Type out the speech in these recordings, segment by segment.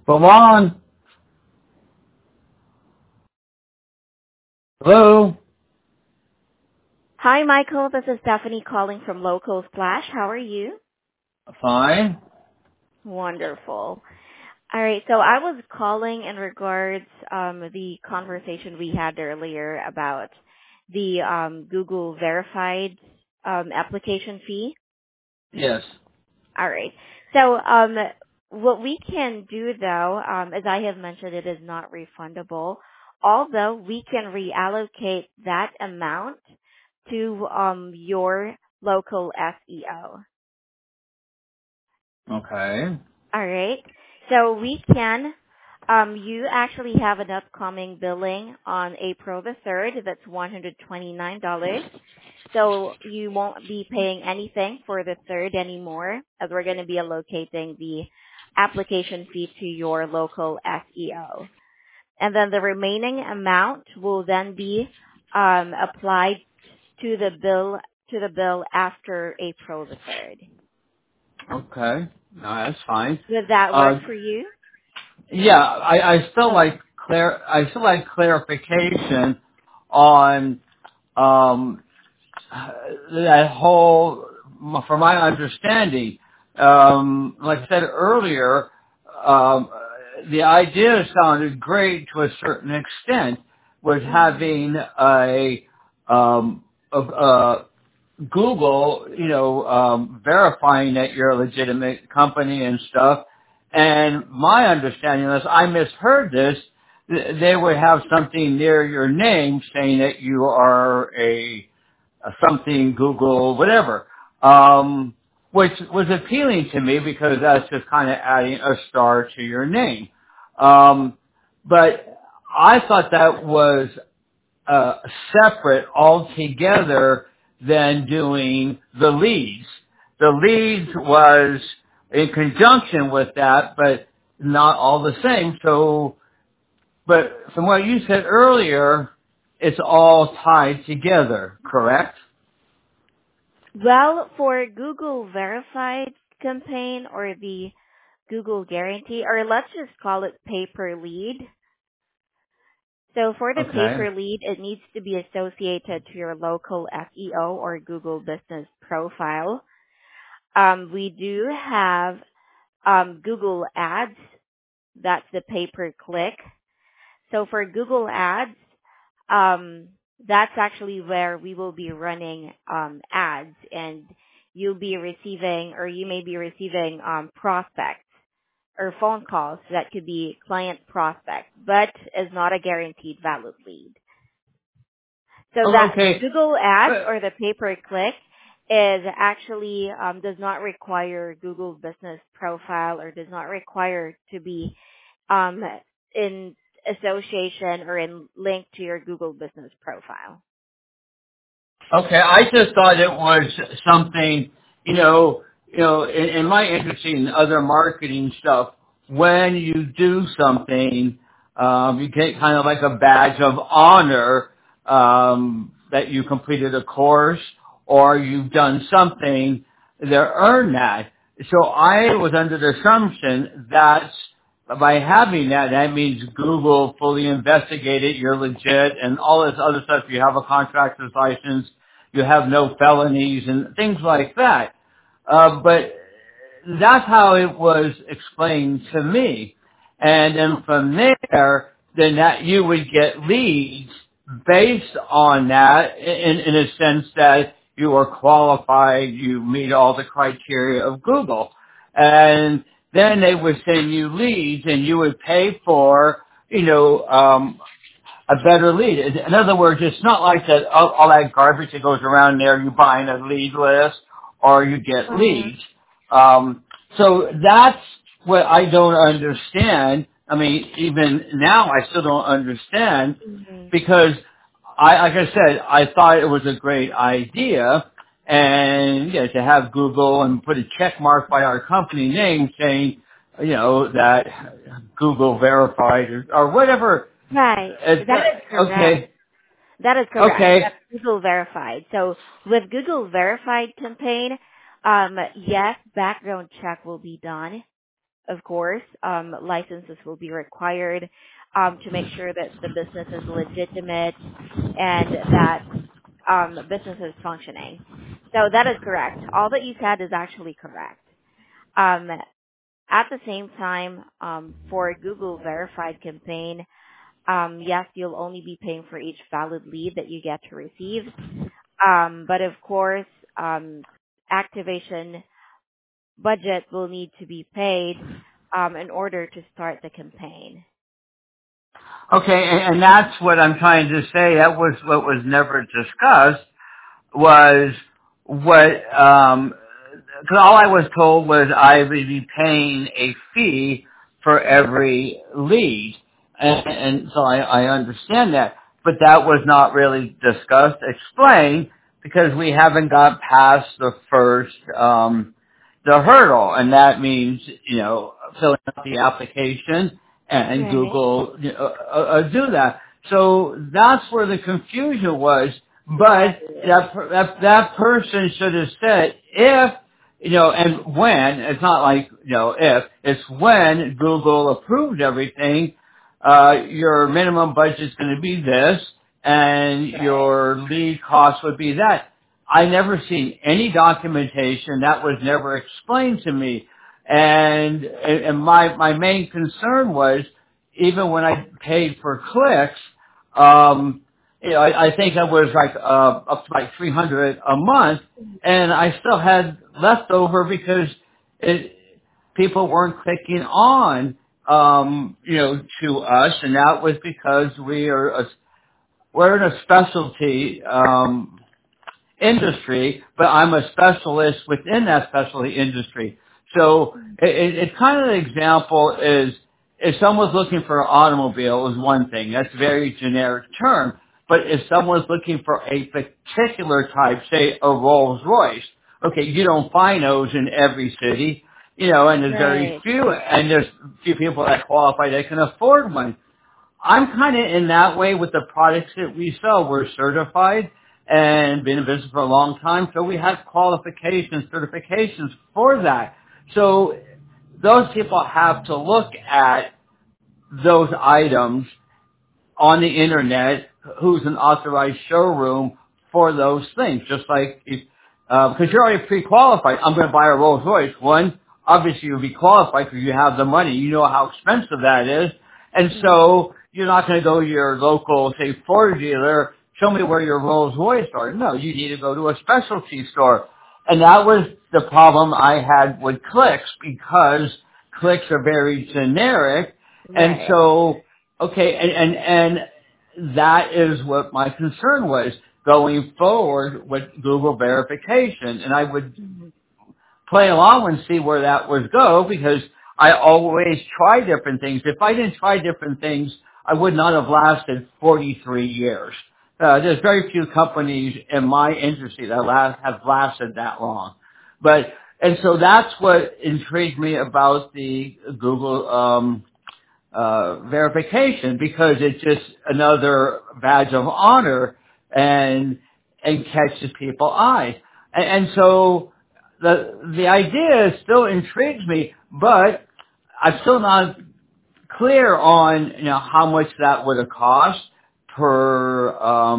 Come on. Hello. Hi, Michael. This is Stephanie calling from Local Splash. How are you? Fine. Wonderful. All right. So I was calling in regards the conversation we had earlier about the Google verified application fee. Yes. All right. So what we can do though, as I have mentioned, it is not refundable. Although we can reallocate that amount to your local SEO. Okay. All right. So we can. You actually have an upcoming billing on April the 3rd. That's $129. So you won't be paying anything for the 3rd anymore, as we're going to be allocating the application fee to your local SEO. And then the remaining amount will then be applied to the bill after April the 3rd. Okay. No, that's fine. Would that work Uh, for you? yeah, I still Okay. like clarification on um, that whole. From my understanding, like I said earlier, um, the idea sounded great to a certain extent. Was Mhm. having um, a Google, verifying that you're a legitimate company and stuff. And my understanding, unless I misheard this, they would have something near your name saying that you are a something Google, whatever, which was appealing to me because that's just kind of adding a star to your name. But I thought that was separate altogether than doing the leads. The leads was in conjunction with that, but not all the same. So, but from what you said earlier, it's all tied together, correct? Well, for Google Verified campaign or the Google Guarantee, or let's just call it paper lead. So for the Okay. paper lead, it needs to be associated to your local SEO or Google Business profile. We do have Google Ads. That's the pay-per-click. So for Google Ads, um, that's actually where we will be running ads, and you'll be receiving, or you may be receiving prospects or phone calls that could be client prospects, but is not a guaranteed valid lead. So that Okay. Google Ads Uh, or the pay-per-click is actually does not require Google Business Profile or does not require to be um, in association or in link to your Google Business Profile. Okay, I just thought it was something, in my interest in other marketing stuff, when you do something, you get kind of like a badge of honor that you completed a course or you've done something to earn that. So I was under the assumption that by having that, that means Google fully investigated, you're legit, and all this other stuff. You have a contractor's license, you have no felonies, and things like that. But that's how it was explained to me. And then from there, then that you would get leads based on that in a sense that you are qualified, you meet all the criteria of Google. And then they would send you leads and you would pay for, a better lead. In other words, it's not like that all that garbage that goes around there. You buy in a lead list or you get Uh-huh. leads. So that's what I don't understand. I mean, even now I still don't understand Hmm. because like I said, I thought it was a great idea. And to have Google and put a check mark by our company name saying, that Google verified or whatever. Right. That is correct. Okay, That is correct. okay, That's Google Verified. So with Google Verified campaign, yes, background check will be done. of course, licenses will be required to make sure that the business is legitimate and that business is functioning. So that is correct. All that you said is actually correct. Um, at the same time, for Google verified campaign, yes, you'll only be paying for each valid lead that you get to receive. But of course, activation budget will need to be paid in order to start the campaign. Okay, and that's what I'm trying to say. That was what was never discussed, was what, because all I was told was I would be paying a fee for every lead. And so I understand that. But that was not really discussed, explained, because we haven't got past the first, the hurdle. And that means, filling out the application and Right. Google do that. So that's where the confusion was. Got But it. that person should have said if, and when, it's not like, if, it's when Google approved everything, your minimum budget is going to be this, and Right. your lead cost would be that. I never seen any documentation. That was never explained to me. And my main concern was, even when I paid for clicks, I think I was like up to like 300 a month, and I still had leftover because people weren't clicking on, to us, and that was because we're in a specialty industry, but I'm a specialist within that specialty industry. So it kind of an example is if someone's looking for an automobile is one thing. That's a very generic term. But if someone's looking for a particular type, say a Rolls Royce, okay, you don't find those in every city, and there's very Right. few, and there's few people that qualify that can afford one. I'm kind of in that way with the products that we sell. We're certified and been in business for a long time, so we have qualifications, certifications for that. So those people have to look at those items on the internet, who's an authorized showroom for those things. Just like because you're already pre-qualified. I'm going to buy a Rolls Royce. One, obviously you'll be qualified because you have the money. You know how expensive that is. And Mhm. so you're not going to go to your local, say, Ford dealer, show me where your Rolls Royce are. No, you need to go to a specialty store. And that was the problem I had with clicks, because clicks are very generic. And Right. so, okay, and that is what my concern was going forward with Google verification. And I would Mhm. play along and see where that would go, because I always try different things. If I didn't try different things, I would not have lasted 43 years. There's very few companies in my industry that have lasted that long. And so that's what intrigued me about the Google, verification, because it's just another badge of honor and catches people's eyes. And so the idea still intrigues me, but I'm still not clear on how much that would have cost per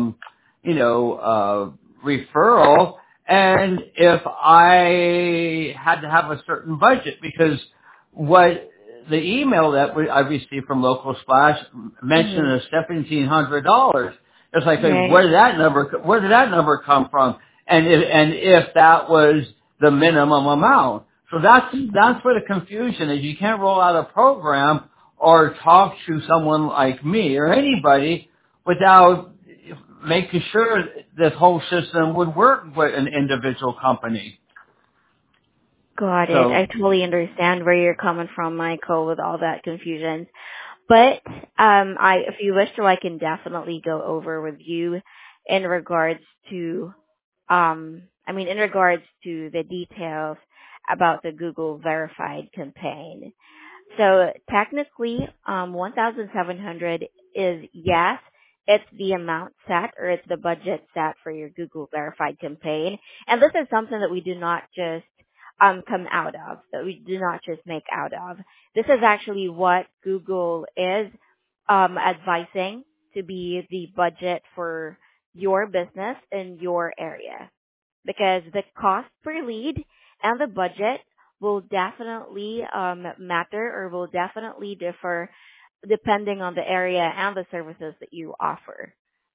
referral, and if I had to have a certain budget, because what the email that I received from Local Splash mentioned Mhm. is $1,700. It's like, hey, Right. where did that number come from? And if that was the minimum amount. So that's where the confusion is. You can't roll out a program or talk to someone like me or anybody without making sure this whole system would work with an individual company. Got it. I So, totally understand where you're coming from, Michael, with all that confusion. But if you wish to, I can definitely go over with you in regards to, in regards to the details about the Google verified campaign. So technically, 1,700 is, yes, it's the amount set, or it's the budget set for your Google verified campaign. And this is something that we do not just come out of, that we do not just make out of. This is actually what Google is advising to be the budget for your business in your area, because the cost per lead and the budget will definitely matter, or will definitely differ depending on the area and the services that you offer.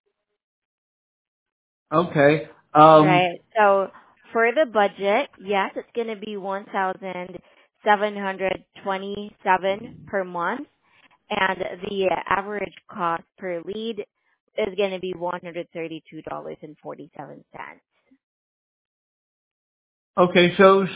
Okay. Right. So for the budget, yes, it's going to be 1,727 per month, and the average cost per lead is going to be $132.47. Okay,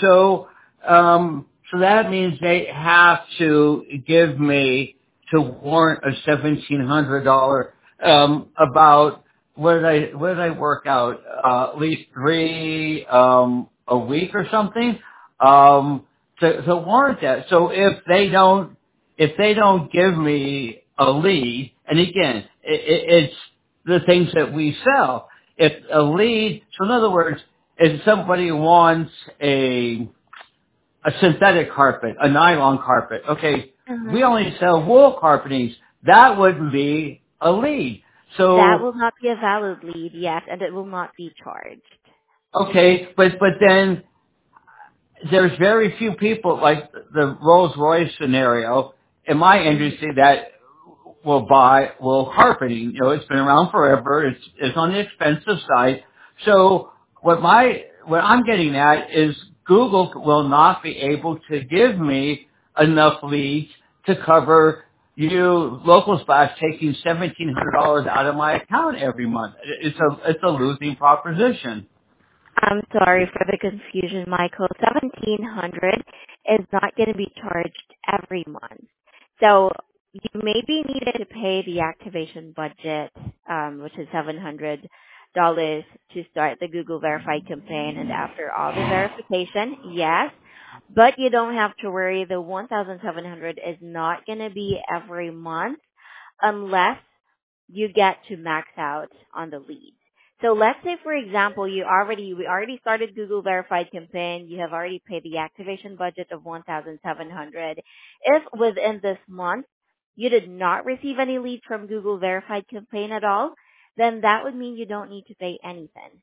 so that means they have to give me to warrant a $1,700 about what did I work out at least three a week or something to warrant that. So if they don't give me a lead, and again it's the things that we sell. If a lead, so in other words, if somebody wants a synthetic carpet, a nylon carpet, okay, we Uh-huh. only sell wool carpetings. That wouldn't be a lead. That So, will not be a valid lead, yes, and it will not be charged. okay, but then there's very few people like the Rolls Royce scenario in my Mhm. industry that will buy wool carpeting. You know, it's been around forever. It's on the expensive side. So what I'm getting at is Google will not be able to give me enough leads to cover you local splash taking $1,700 out of my account every month. It's a losing proposition. I'm sorry for the confusion, Michael. 1,700 is not going to be charged every month. So you may be needed to pay the activation budget, which is $700 to start the Google Verified campaign, and after all the verification, yes. But you don't have to worry. The 1,700 is not going to be every month unless you get to max out on the leads. So let's say, for example, we already started Google Verified campaign. You have already paid the activation budget of 1,700. If within this month you did not receive any leads from Google Verified campaign at all, then that would mean you don't need to pay anything.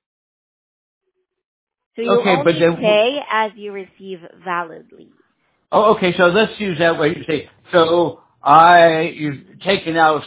So you'll Okay, but only then pay as you receive valid leads. oh, okay. So let's use that way. You say so. You've taken out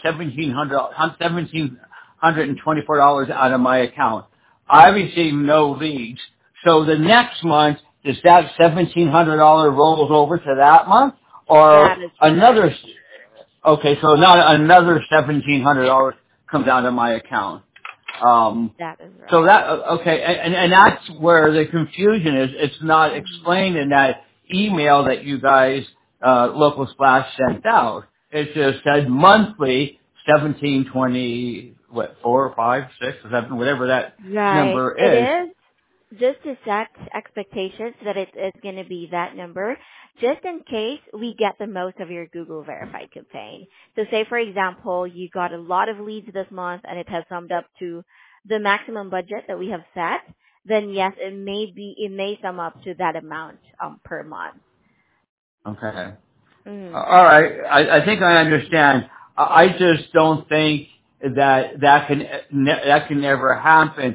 $1,724 out of my account. I received no leads. So the next month, does that $1,700 rolls over to that month, That or is correct. another? Okay, so now another $1,700 comes out of my account. Um, That is so right. that okay, and that's where the confusion is. It's not Mhm. explained in that email that you guys, Local Splash, sent out. It just said monthly 1720, what 4, 5, 6, or 7, whatever that Right. number It is. is just to set expectations that it is going to be that number, just in case we get the most of your Google Verified campaign. So say, for example, you got a lot of leads this month and it has summed up to the maximum budget that we have set, then yes, it may sum up to that amount per month. Okay. Mm. All right. I think I understand. I just don't think that can never happen.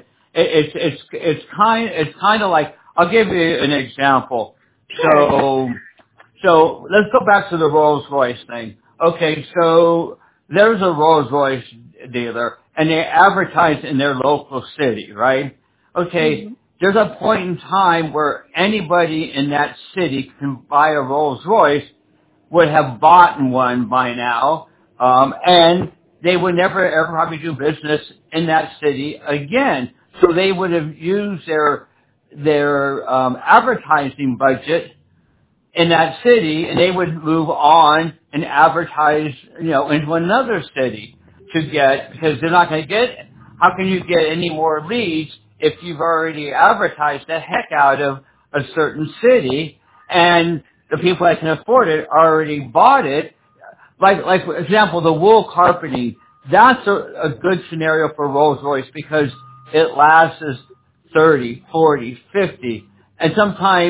It's kind of like, I'll give you an example. Sure. So let's go back to the Rolls Royce thing. Okay, so there's a Rolls Royce dealer, and they advertise in their local city, right? Okay, Mm-hmm. there's a point in time where anybody in that city can buy a Rolls Royce, would have bought one by now, and they would never ever probably do business in that city again. So they would have used their advertising budget in that city, and they would move on and advertise, into another city to get, because they're not going to get. How can you get any more leads if you've already advertised the heck out of a certain city, and the people that can afford it already bought it? Like for example, the wool carpeting. That's a good scenario for Rolls Royce because it lasts 30, 40, 50, and sometimes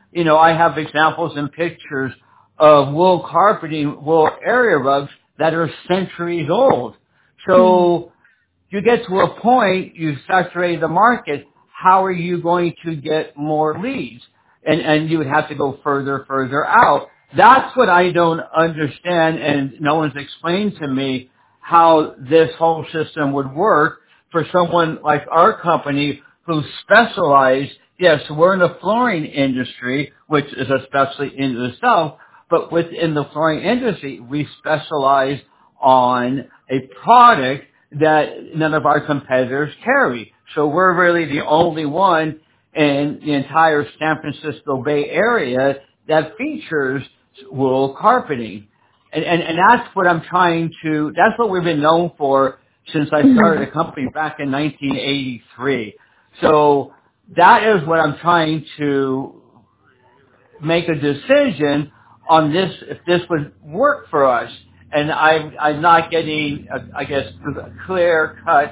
I have examples and pictures of wool carpeting, wool area rugs that are centuries old. So you get to a point, you saturate the market, how are you going to get more leads? And you would have to go further out. That's what I don't understand, and no one's explained to me how this whole system would work for someone like our company who specialize. Yes, we're in the flooring industry, which is especially in the South, but within the flooring industry, we specialize on a product that none of our competitors carry. So we're really the only one in the entire San Francisco Bay Area that features wool carpeting. And that's what that's what we've been known for since I started the company back in 1983. So that is what I'm trying to make a decision on this, if this would work for us. And I'm not getting, I guess, clear cut,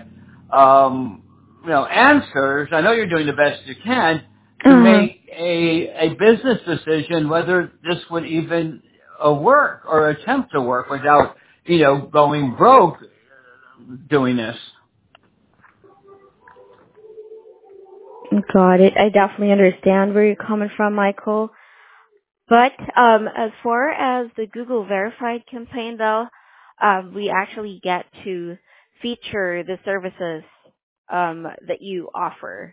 answers. I know you're doing the best you can to make a business decision whether this would even work or attempt to work without, going broke doing this. Got it. I definitely understand where you're coming from, Michael. But as far as the Google Verified campaign, though, we actually get to feature the services that you offer.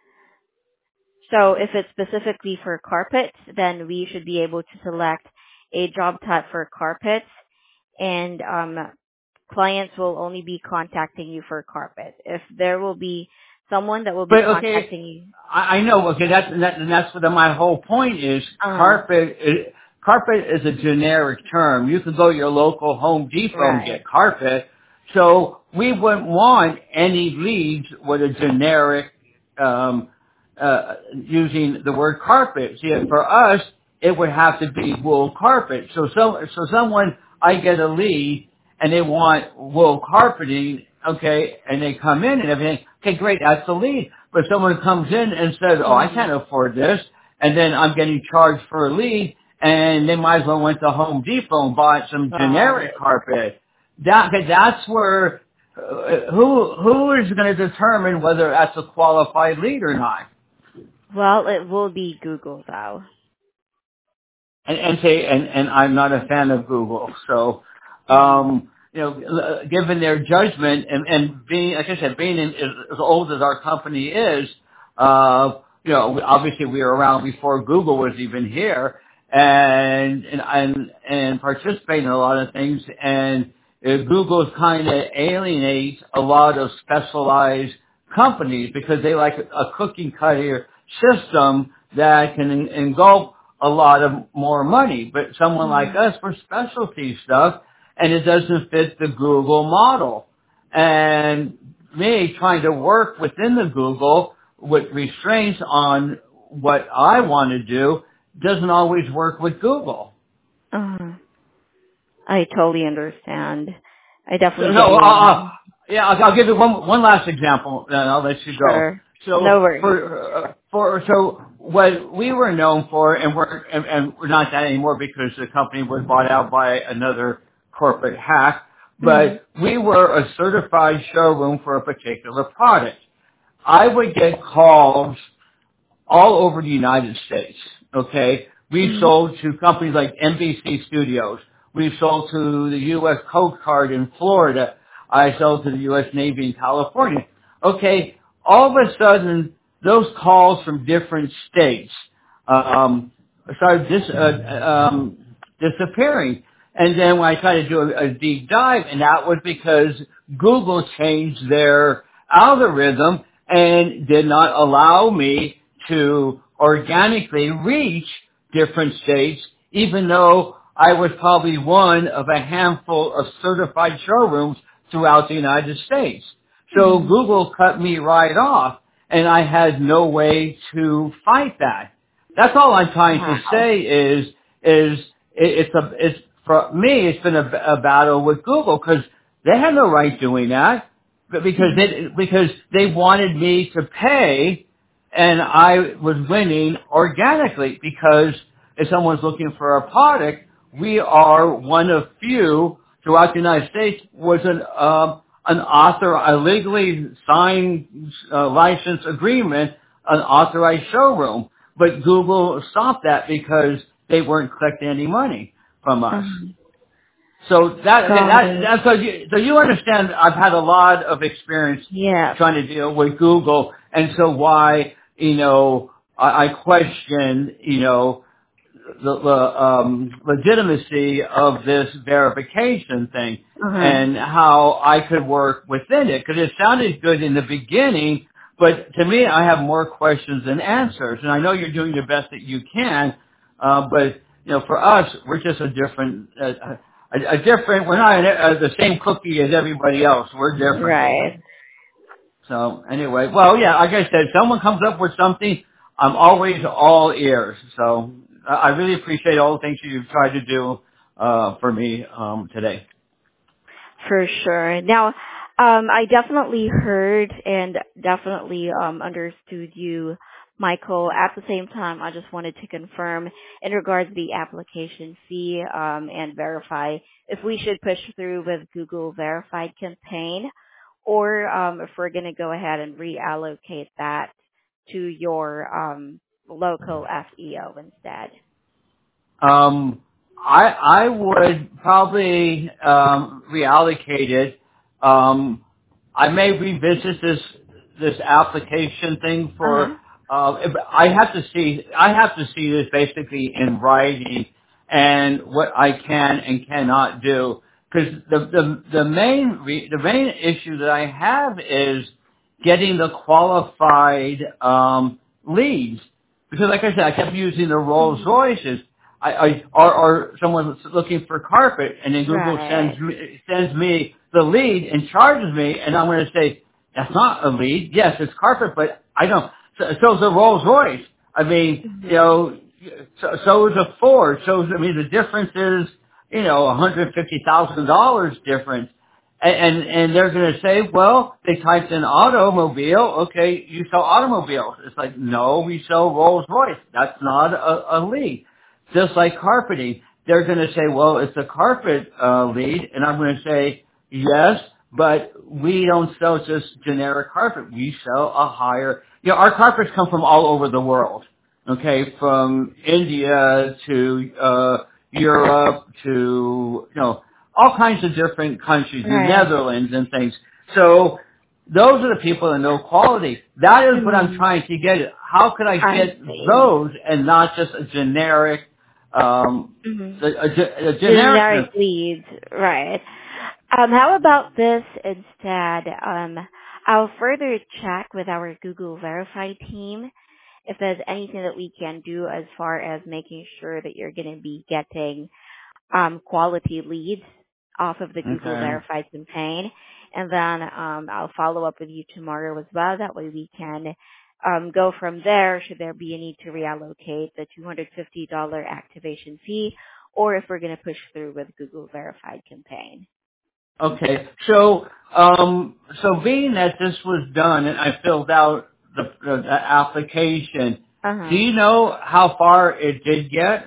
So if it's specifically for carpets, then we should be able to select a job type for carpets, and clients will only be contacting you for carpet. If there will be someone that will be contacting you. I know. Okay, that's what my whole point is. Carpet is a generic term. You can go to your local Home Depot and get carpet. So we wouldn't want any leads with a generic using the word carpet. See, for us, it would have to be wool carpet. So someone, I get a lead and they want wool carpeting, okay, and they come in and everything. Okay, great, that's the lead. But someone comes in and says, oh, I can't afford this, and then I'm getting charged for a lead, and they might as well went to Home Depot and bought some generic carpet. That's where, who is going to determine whether that's a qualified lead or not? Well, it will be Google, though. And I'm not a fan of Google, so, given their judgment and being, like I said, being as old as our company is, obviously we were around before Google was even here, and participate in a lot of things, and Google kind of alienates a lot of specialized companies because they like a cookie cutter system that can engulf a lot of more money. But someone like us, we're specialty stuff, and it doesn't fit the Google model. And me trying to work within the Google with restraints on what I want to do doesn't always work with Google. I totally understand. I definitely I'll give you one last example, and I'll let you go. Sure. So no worries. So what we were known for, and we're not that anymore because the company was bought out by another corporate hack, but we were a certified showroom for a particular product. I would get calls all over the United States, okay? We've sold to companies like NBC Studios. We've sold to the U.S. Coast Guard in Florida. I sold to the U.S. Navy in California. Okay, all of a sudden, those calls from different states started disappearing. And then when I tried to do a deep dive, and that was because Google changed their algorithm and did not allow me to organically reach different states, even though I was probably one of a handful of certified showrooms throughout the United States. So Google cut me right off, and I had no way to fight that. That's all I'm trying to say is for me, it's been a battle with Google because they had no right doing that, but because they wanted me to pay and I was winning organically because if someone's looking for a product, we are one of few throughout the United States was an author, a legally signed license agreement, an authorized showroom. But Google stopped that because they weren't collecting any money from us. Mhm. So Got it. that's so you understand. I've had a lot of experience Yeah. trying to deal with Google, and so why I question the legitimacy of this verification thing Uh-huh. and how I could work within it because it sounded good in the beginning, but to me I have more questions than answers, and I know you're doing the best that you can, but for us we're just a different. A different, we're not the same cookie as everybody else. We're different. Right. So anyway, well, yeah, like I said, if someone comes up with something, I'm always all ears. So I really appreciate all the things you've tried to do for me today. For sure. Now, I definitely heard and definitely understood you, Michael. At the same time, I just wanted to confirm in regards to the application fee and verify if we should push through with Google Verified campaign or if we're going to go ahead and reallocate that to your local FEO instead. Um, I would probably reallocate it. I may revisit this application thing Uh-huh. for. I have to see this basically in writing and what I can and cannot do because the main issue that I have is getting the qualified leads. Because like I said, I kept using the Rolls Mhm. Royces. Or someone's looking for carpet, and then Google Right. sends me the lead and charges me, and I'm going to say that's not a lead. Yes, it's carpet, but I don't. So is a Rolls Royce. I mean, Mhm. so is a Ford. So I mean, the difference is $150,000 difference. And they're going to say, well, they typed in automobile. Okay, you sell automobiles. It's like, no, we sell Rolls Royce. That's not a lead. Just like carpeting, they're going to say, well, it's a carpet lead, and I'm going to say, yes, but we don't sell just generic carpet. We sell a higher. Our carpets come from all over the world. Okay, from India to Europe to all kinds of different countries, the Right. Netherlands and things. So those are the people that know quality. That is what I'm Mhm. trying to get at. How could I I get see. those and not just a generic, Mhm. a generic? Generic leads, right. How about this instead? I'll further check with our Google Verified team if there's anything that we can do as far as making sure that you're going to be getting quality leads off of the Google Okay. Verified campaign. And then I'll follow up with you tomorrow as well. That way we can go from there should there be a need to reallocate the $250 activation fee or if we're going to push through with Google Verified campaign. Okay. So being that this was done and I filled out the application, do Uh-huh. you know how far it did get?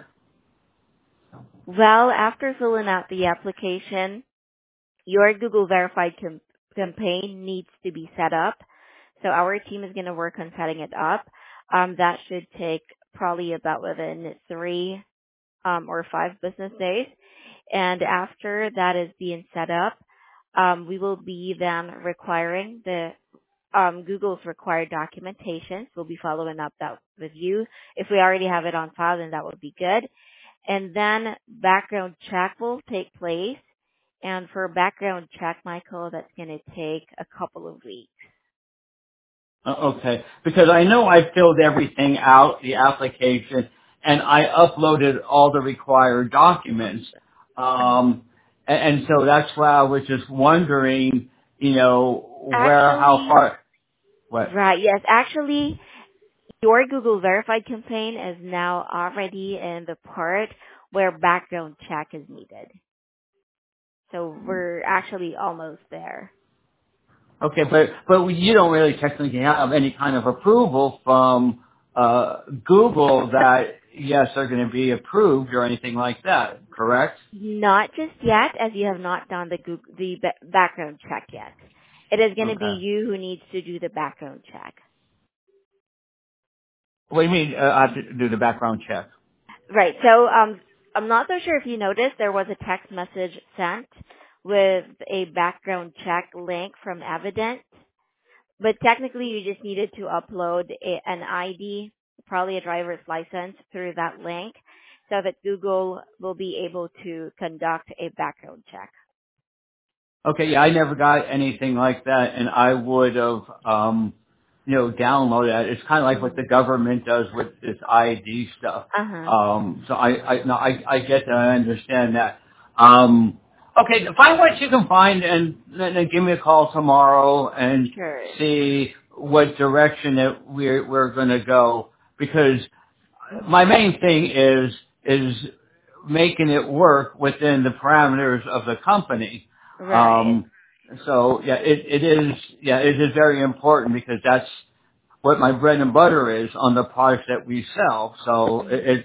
Well, after filling out the application, your Google Verified campaign needs to be set up. So our team is going to work on setting it up. That should take probably about within 3 or 5 business days. And after that is being set up, we will be then requiring the Google's required documentation. We'll be following up that with you. If we already have it on file, then that would be good. And then background check will take place. And for background check, Michael, that's going to take a couple of weeks. Okay, because I know I filled everything out, the application, and I uploaded all the required documents. Um, And so that's why I was just wondering, how actually, far, what? right, yes, actually, your Google Verified campaign is now already in the part where background check is needed. So we're actually almost there. Okay, but you don't really technically have any kind of approval from Google that yes, they're going to be approved or anything like that, correct? Not just yet, as you have not done the background check yet. It is going to be Okay. you who needs to do the background check. What do you mean? I have to do the background check. Right. So I'm not so sure if you noticed there was a text message sent with a background check link from Evident, but technically you just needed to upload an ID, probably a driver's license, through that link, so that Google will be able to conduct a background check. Okay, yeah, I never got anything like that, and I would have, downloaded it. It's kind of like what the government does with this ID stuff. Uh huh. So I get that. I understand that. Okay, find what you can find, and then give me a call tomorrow and Sure. see what direction that we're going to go. Because my main thing is making it work within the parameters of the company. Right. So yeah, it is very important because that's what my bread and butter is on the products that we sell. So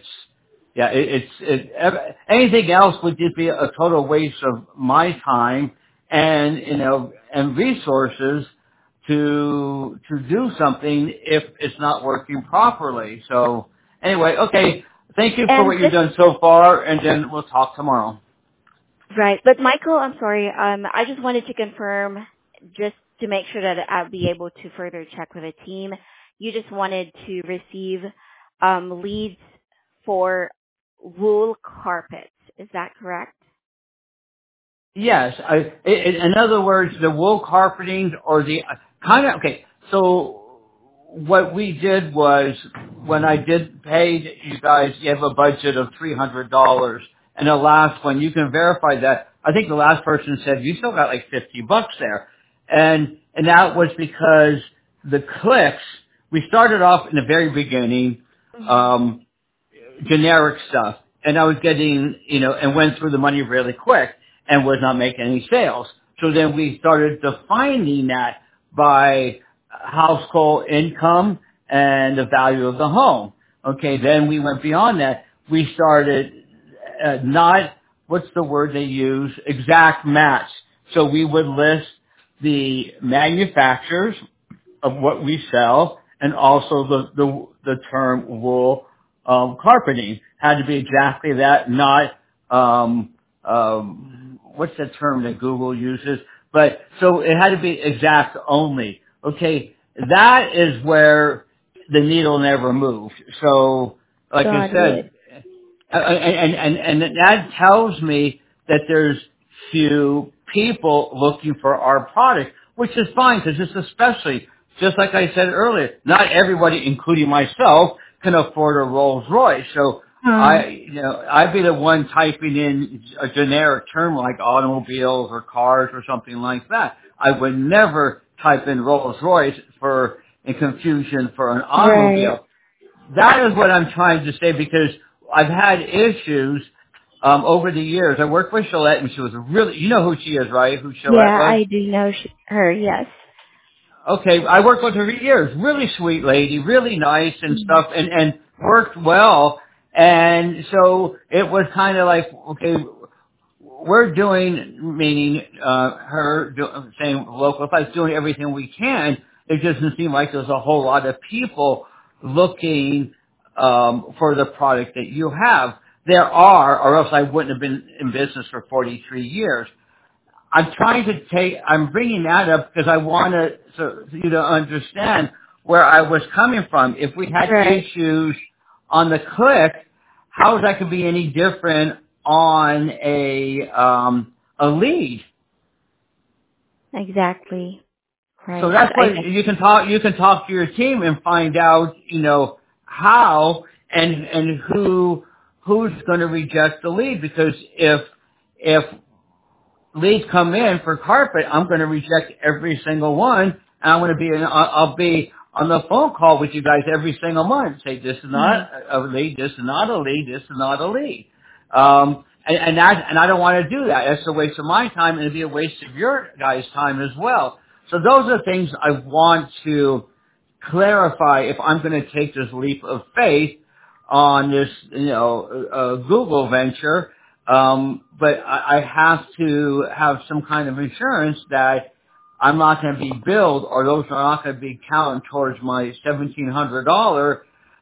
anything else would just be a total waste of my time and and resources to do something if it's not working properly. So anyway, okay. Thank you for And what you've done so far, and then we'll talk tomorrow. right. But Michael, I'm sorry. I just wanted to confirm, just to make sure that I'll be able to further check with the team. You just wanted to receive leads for wool carpets. Is that correct? Yes. In other words, the wool carpeting or the kind of okay. So what we did was when I did pay you guys, you have a budget of $300, and the last one you can verify that. I think the last person said you still got like $50 there, and that was because the clicks. We started off in the very beginning. Mm-hmm. Um, generic stuff. And I was getting, and went through the money really quick and was not making any sales. So then we started defining that by household income and the value of the home. Okay, then we went beyond that. We started not, what's the word they use, exact match. So we would list the manufacturers of what we sell, and also the term wool carpeting had to be exactly that, not what's the term that Google uses? But so it had to be exact only. Okay, that is where the needle never moved. So, like I Got said, it. and that tells me that there's few people looking for our product, which is fine because it's especially, just like I said earlier, not everybody, including myself, can afford a Rolls Royce. So Hmm. I'd be the one typing in a generic term like automobiles or cars or something like that. I would never type in Rolls Royce in confusion for an Right. automobile. That is what I'm trying to say because I've had issues over the years. I worked with Shalette, and she was really, you know who she is, right? Who Shalette Yeah, was? I do know her. Yes. Okay, I worked with her for years. Really sweet lady, really nice and Mhm. stuff, and worked well. And so it was kind of like, okay, we're doing, meaning saying local advice, doing everything we can. It doesn't seem like there's a whole lot of people looking for the product that you have. There are, or else I wouldn't have been in business for 43 years. I'm bringing that up because I want you to understand where I was coming from. If we had Right. issues on the click, how is that could be any different on a lead? Exactly. So Right. that's I what you can talk to your team and find out, how and who's going to reject the lead because if leads come in for carpet, I'm going to reject every single one, and I'm going to I'll be on the phone call with you guys every single month. Say this is Mhm. not a lead, this is not a lead, this is not a lead. And I don't want to do that. That's a waste of my time, and it'd be a waste of your guys' time as well. So those are things I want to clarify if I'm going to take this leap of faith on this, Google venture. But I have to have some kind of insurance that I'm not going to be billed, or those are not going to be counted towards my $1,700,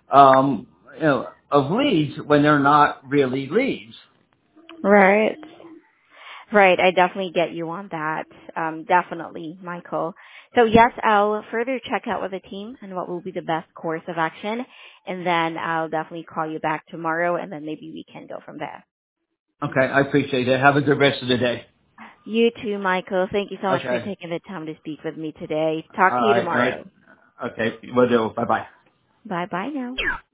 of leads when they're not really leads. Right. Right. I definitely get you on that. Definitely, Michael. So yes, I'll further check out with the team and what will be the best course of action. And then I'll definitely call you back tomorrow and then maybe we can go from there. Okay, I appreciate it. Have a good rest of the day. You too, Michael. Thank you so much for Okay. taking the time to speak with me today. Talk All to you right. All right. tomorrow. Okay. Will do. Bye bye. Bye bye now.